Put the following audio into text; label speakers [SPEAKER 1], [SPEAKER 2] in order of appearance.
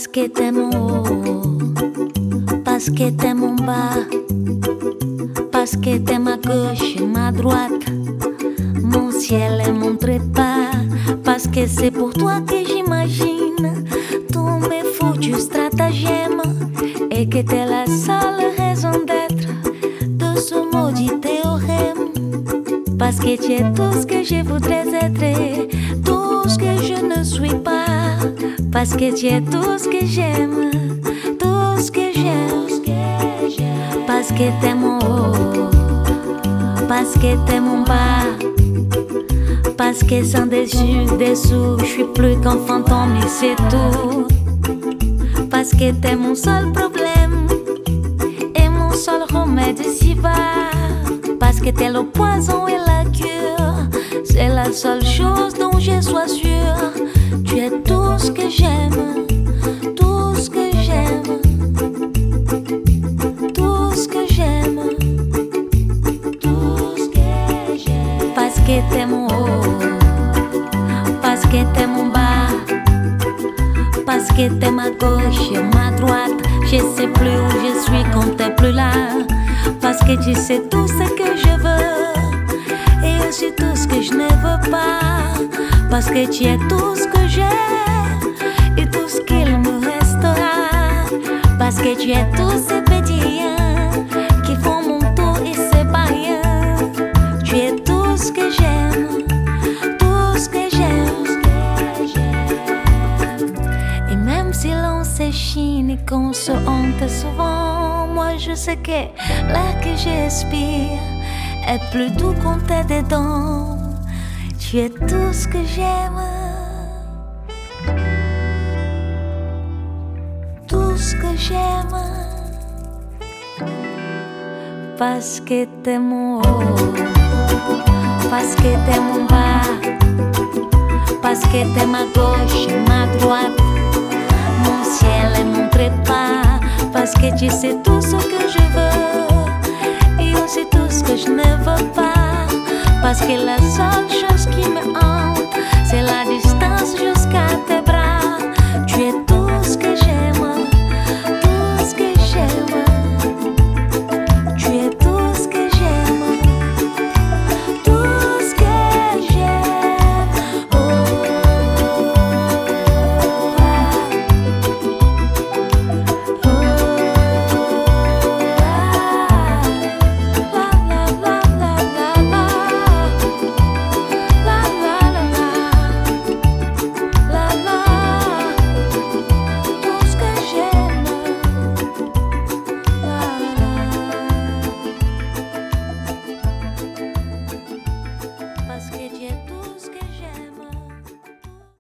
[SPEAKER 1] que t'es mon haut, parce que t'es mon bas, parce que t'es ma gauche et ma droite, mon ciel et mon trépas, parce que c'est pour toi que j'imagine tous mes foutus stratagèmes et que t'es la seule raison d'être de ce maudit théorème. Parce que tu es tout ce que je voudrais être, tout ce que je ne suis pas. Parce que tu es tout ce que j'aime, tout ce que j'aime. Parce que t'es mon haut, parce que t'es mon bas. Parce que sans dessous, je suis plus qu'un fantôme et c'est tout. Parce que t'es mon seul problème et mon seul remède si bas. Parce que t'es le poison et la cure, c'est la seule chose dont je sois sûre. Tu es tout ce que j'aime, tout ce que j'aime, tout ce que j'aime, tout ce que j'aime. Parce que t'es mon haut, parce que t'es mon bas, parce que t'es ma gauche et ma droite. Je sais plus où je suis quand t'es plus là. Parce que tu sais tout ce que je veux et aussi tout ce que je ne veux pas. Parce que tu es tout ce que j'ai et tout ce qu'il me restera. Parce que tu es tous ces petits riens qui font mon tour et c'est pas rien. Tu es tout ce que j'aime, tout ce que j'aime. Et même si l'on s'échine et qu'on se honte souvent, moi je sais que l'air que j'espire est plus doux qu'on t'ait dedans. Tu es tout ce que j'aime, tout ce que j'aime. Parce que t'es mon haut, parce que t'es mon bas, parce que t'es ma gauche et ma droite, mon ciel et mon trépas. Parce que tu sais tout ce que je veux et aussi tout ce que je ne veux pas. Parce que la seule chose